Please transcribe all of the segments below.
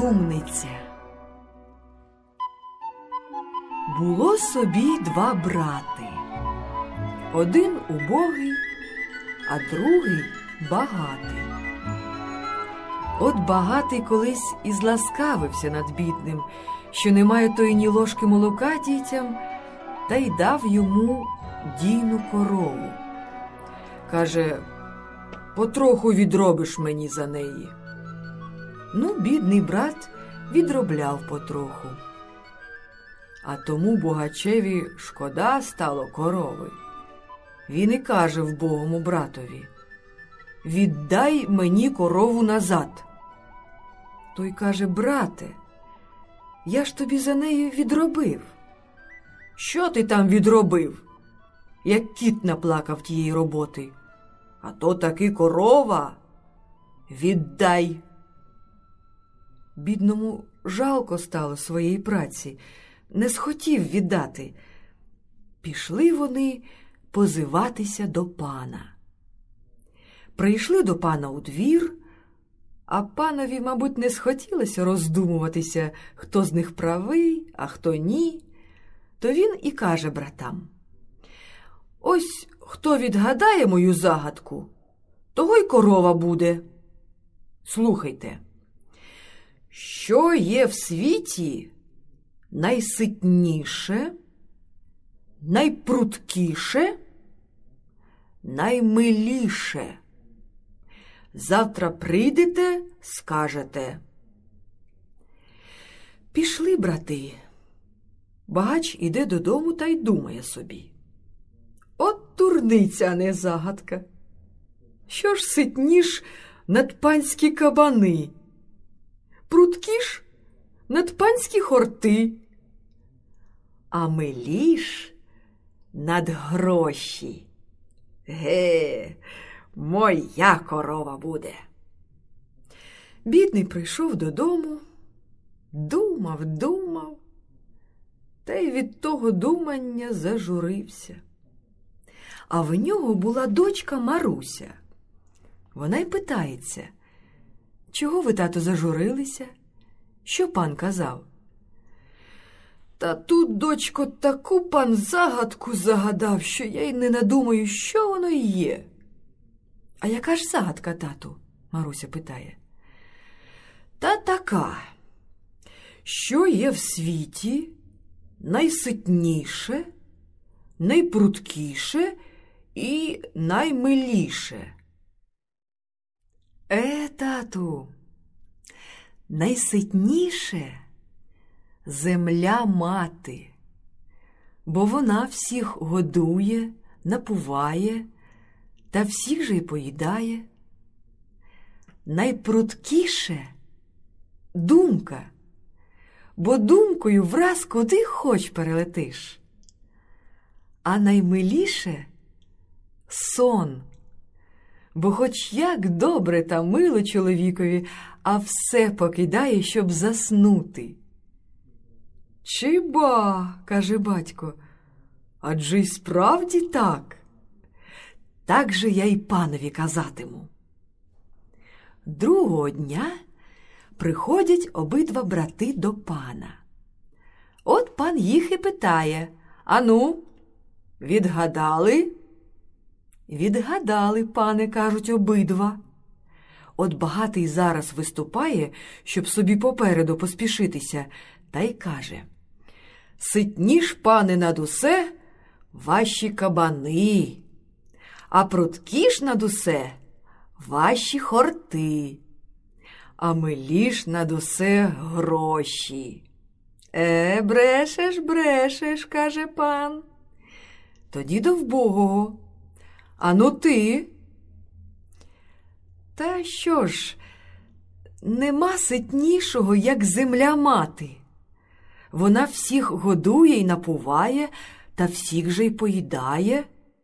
Розумниця. Було собі два брати. Один убогий, а другий багатий. От багатий колись і зласкавився над бідним, що немає тої ні ложки молока дітям, та й дав йому дійну корову. Каже: потроху відробиш мені за неї. Ну, бідний брат відробляв потроху. А тому богачеві шкода стало корови. Він і каже вбогому братові: віддай мені корову назад. Той каже: брате, я ж тобі за нею відробив. Що ти там відробив? Як кіт наплакав тієї роботи. А то таки корова. Віддай. Бідному жалко стало своєї праці, не схотів віддати. Пішли вони позиватися до пана. Прийшли до пана у двір, а панові, мабуть, не схотілося роздумуватися, хто з них правий, а хто ні. То він і каже братам: ось хто відгадає мою загадку, того й корова буде. Слухайте. Що є в світі найситніше, найпруткіше, наймиліше? Завтра прийдете, скажете. Пішли брати. Багач іде додому та й думає собі: от дурниця, а не загадка. Що ж ситніш над панські кабани, прудкіш над панські хорти, а миліш над гроші. Ге, моя корова буде. Бідний прийшов додому, думав, та й від того думання зажурився. А в нього була дочка Маруся. Вона й питається: чого ви, тато, зажурилися? Що пан казав? Та тут, дочко, таку пан загадку загадав, що я й не надумаю, що воно є. А яка ж загадка, тату? Маруся питає. Та така: що є в світі найситніше, найпруткіше і наймиліше? Тату, найситніше земля мати, бо вона всіх годує, напуває, та всіх же й поїдає. Найпруткіше думка, бо думкою враз куди хоч перелетиш. А наймиліше сон, бо хоч як добре та мило чоловікові, а все покидає, щоб заснути. Чи ба, каже батько, адже й справді так. Так же я й панові казатиму. Другого дня приходять обидва брати до пана. От пан їх і питає: ану, відгадали? Відгадали, пане, кажуть обидва. От багатий зараз виступає, щоб собі попереду поспішитися, та й каже: ситніш, пане, над усе ваші кабани, а пруткіш над усе ваші хорти, а миліш над усе гроші. Брешеш, каже пан. Тоді до вбогого: ану ти? Та що ж, нема ситнішого, як земля мати. Вона всіх годує й напуває, та всіх же й поїдає.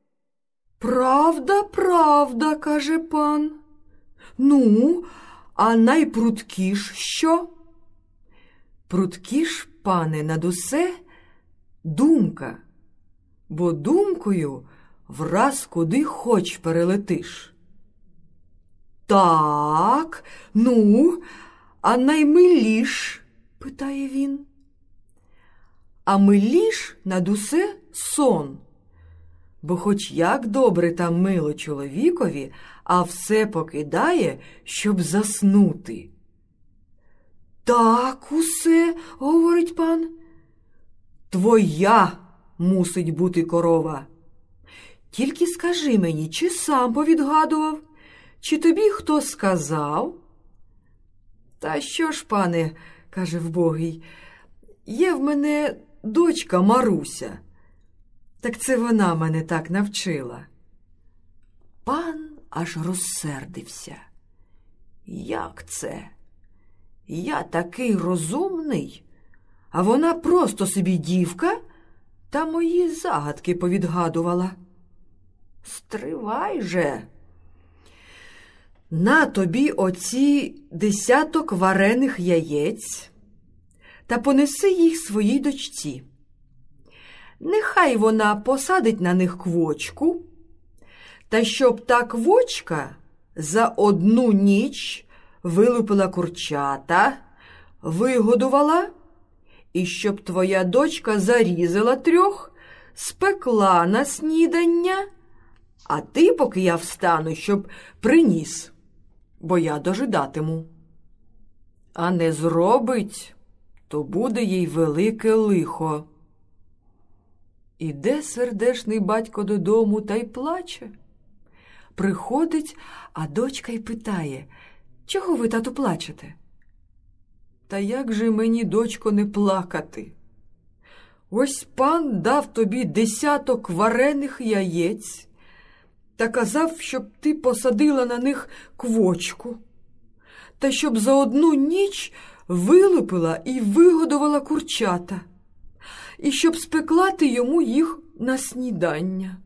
Правда, каже пан. Ну, а найпруткіш що? Пруткіш, пане, над усе думка, бо думкою враз куди хоч перелетиш. Так, ну, а наймиліш? Питає він. А миліш над усе сон. Бо хоч як добре там мило чоловікові, а все покидає, щоб заснути. Так усе, говорить пан. Твоя мусить бути корова. Тільки скажи мені, чи сам повідгадував, чи тобі хто сказав? Та що ж, пане, каже вбогий, є в мене дочка Маруся. Так це вона мене так навчила. Пан аж розсердився. Як це? Я такий розумний, а вона просто собі дівка та мої загадки повідгадувала. Стривай же. На тобі оці 10 варених яєць та понеси їх своїй дочці. Нехай вона посадить на них квочку, та щоб та квочка за 1 ніч вилупила курчата, вигодувала, і щоб твоя дочка зарізала 3, спекла на снідання, а ти, поки я встану, щоб приніс, бо я дожидатиму. А не зробить, то буде їй велике лихо. Іде сердешний батько додому та й плаче. Приходить, а дочка й питає, чого ви, тату, плачете? Та як же мені, дочко, не плакати? Ось пан дав тобі 10 варених яєць та казав, щоб ти посадила на них квочку, та щоб за 1 ніч вилупила і вигодувала курчата, і щоб спекла ти йому їх на снідання.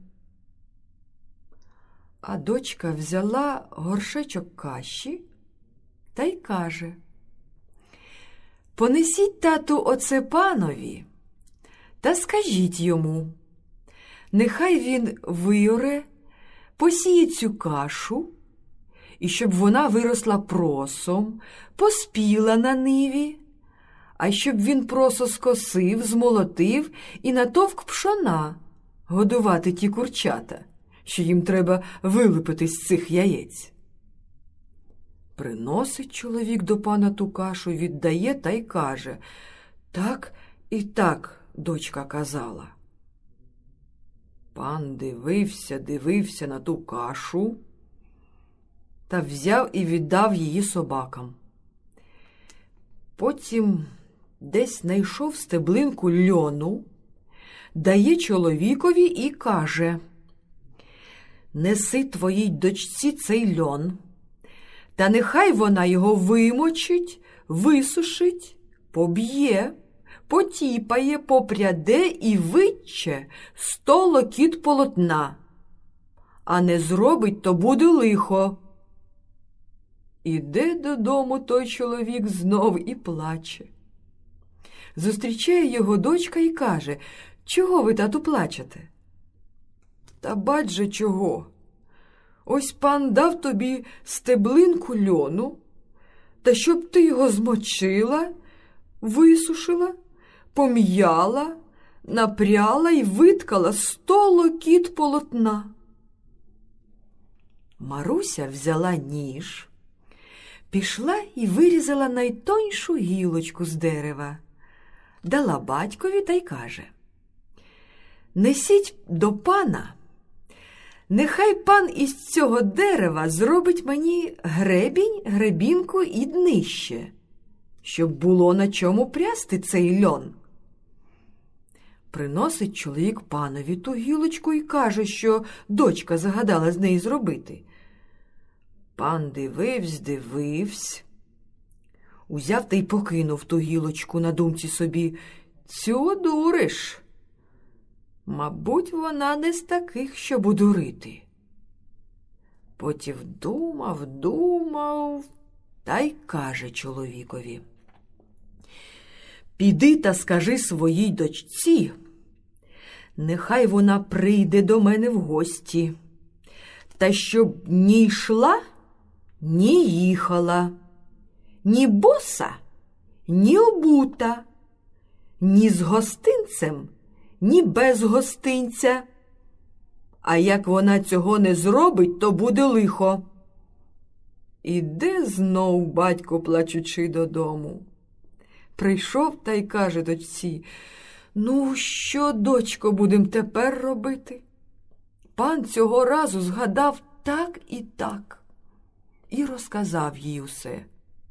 А дочка взяла горшечок каші та й каже, понесіть, тату, оце панові та скажіть йому, нехай він виоре, посіє цю кашу, і щоб вона виросла просом, поспіла на ниві, а щоб він просо скосив, змолотив і натовк пшона, годувати ті курчата, що їм треба вилупити з цих яєць. Приносить чоловік до пана ту кашу, віддає та й каже, так і так дочка казала. Пан дивився на ту кашу та взяв і віддав її собакам. Потім десь знайшов стеблинку льону, дає чоловікові і каже, неси твоїй дочці цей льон, та нехай вона його вимочить, висушить, поб'є, потіпає, попряде і витче 100 локіт полотна, а не зробить, то буде лихо. Іде додому той чоловік знов і плаче. Зустрічає його дочка і каже, чого ви, тату, плачете? Та бач же чого. Ось пан дав тобі стеблинку льону, та щоб ти його змочила, висушила, пом'яла, напряла і виткала 100 локіт полотна. Маруся взяла ніж, пішла і вирізала найтоньшу гілочку з дерева, дала батькові та й каже, несіть до пана, нехай пан із цього дерева зробить мені гребінь, гребінку і днище, щоб було на чому прясти цей льон. Приносить чоловік панові ту гілочку і каже, що дочка загадала з неї зробити. Пан дививсь, узяв та й покинув ту гілочку на думці собі, цю дуриш. Мабуть, вона не з таких, щоб удурити. Потім думав, та й каже чоловікові, піди та скажи своїй дочці, нехай вона прийде до мене в гості, та щоб ні йшла, ні їхала, ні боса, ні обута, ні з гостинцем, ні без гостинця. А як вона цього не зробить, то буде лихо. Іде знов батько, плачучи, додому. Прийшов та й каже дочці: «Ну, що, дочко, будем тепер робити?» Пан цього разу згадав так і так. І розказав їй усе.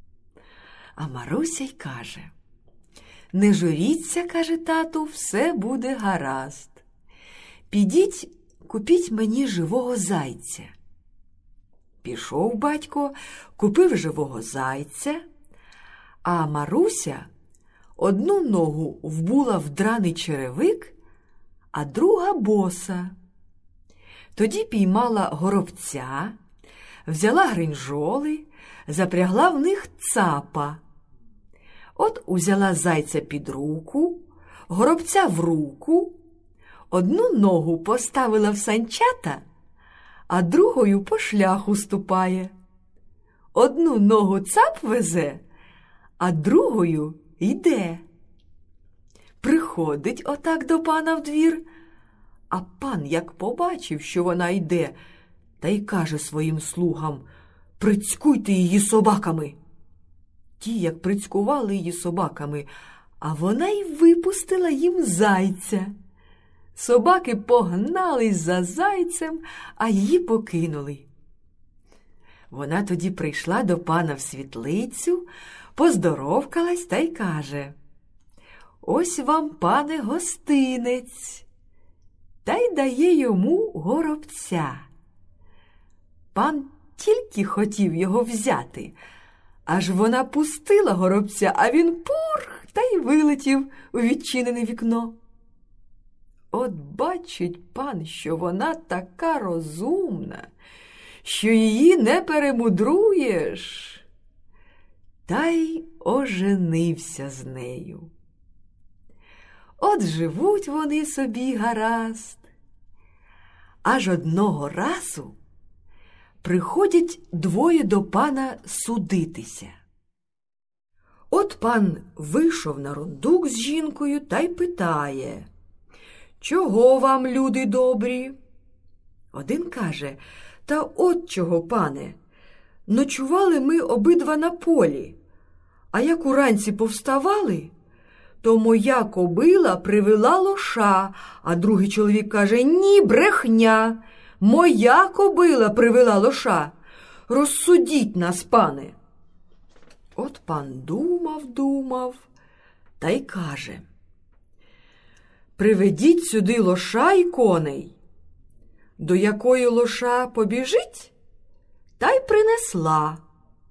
А Маруся й каже: «Не журіться, – каже тату, – все буде гаразд. Підіть, купіть мені живого зайця». Пішов батько, купив живого зайця, а Маруся одну ногу вбула в драний черевик, а друга боса. Тоді піймала горобця, взяла гринжоли, запрягла в них цапа. От узяла зайця під руку, горобця в руку, одну ногу поставила в санчата, а другою по шляху ступає. Одну ногу цап везе, а другою йде. Приходить отак до пана в двір, а пан, як побачив, що вона йде, та й каже своїм слугам: «Прицькуйте її собаками». Ті, як прицькували її собаками, а вона й випустила їм зайця. Собаки погнались за зайцем, а її покинули. Вона тоді прийшла до пана в світлицю, поздоровкалась та й каже: «Ось вам, пане, гостинець». Та й дає йому горобця. Пан тільки хотів його взяти, аж вона пустила горобця, а він пурх та й вилетів у відчинене вікно. От бачить пан, що вона така розумна, що її не перемудруєш, та й оженився з нею. От живуть вони собі гаразд. Аж одного разу приходять двоє до пана судитися. От пан вийшов на рундук з жінкою та й питає: «Чого вам, люди добрі?» Один каже: «Та от чого, пане, ночували ми обидва на полі, а як уранці повставали, то моя кобила привела лоша». А другий чоловік каже: «Ні, брехня, моя кобила привела лоша. Розсудіть нас, пане». От пан думав, та й каже: «Приведіть сюди лоша й коней». До якої лоша побіжить, та й принесла.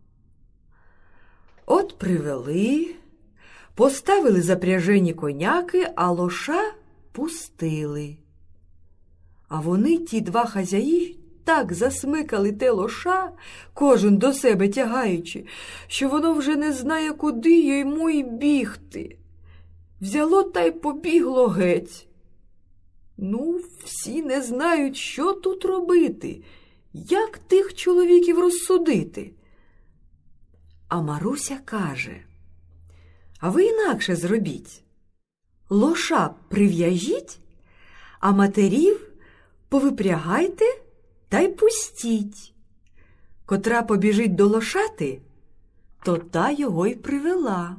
От привели, поставили запряжені коняки, а лоша пустили. А вони, ті два хазяї, так засмикали те лоша, кожен до себе тягаючи, що воно вже не знає, куди йому й бігти. Взяло та й побігло геть. Ну, всі не знають, що тут робити, як тих чоловіків розсудити. А Маруся каже: «А ви інакше зробіть. Лоша прив'яжіть, а матерів повипрягайте та й пустіть. Котра побіжить до лошати, то та його й привела».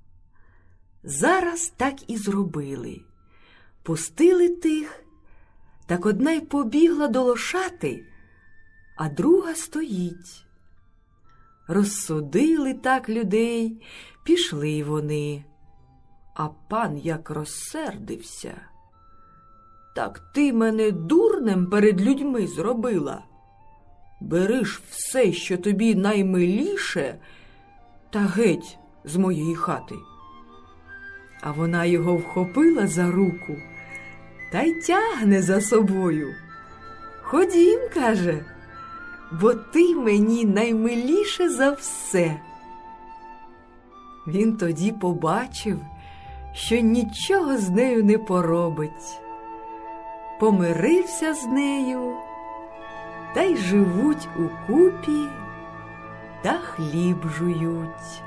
Зараз так і зробили. Пустили тих, так одна й побігла до лошати, а друга стоїть. Розсудили так людей, пішли вони. А пан як розсердився: «Так ти мене дурнем перед людьми зробила. Бери ж все, що тобі наймиліше, та геть з моєї хати». А вона його вхопила за руку та й тягне за собою. «Ходім, – каже, – бо ти мені наймиліше за все». Він тоді побачив, що нічого з нею не поробить. Помирився з нею, та й живуть укупі та хліб жують.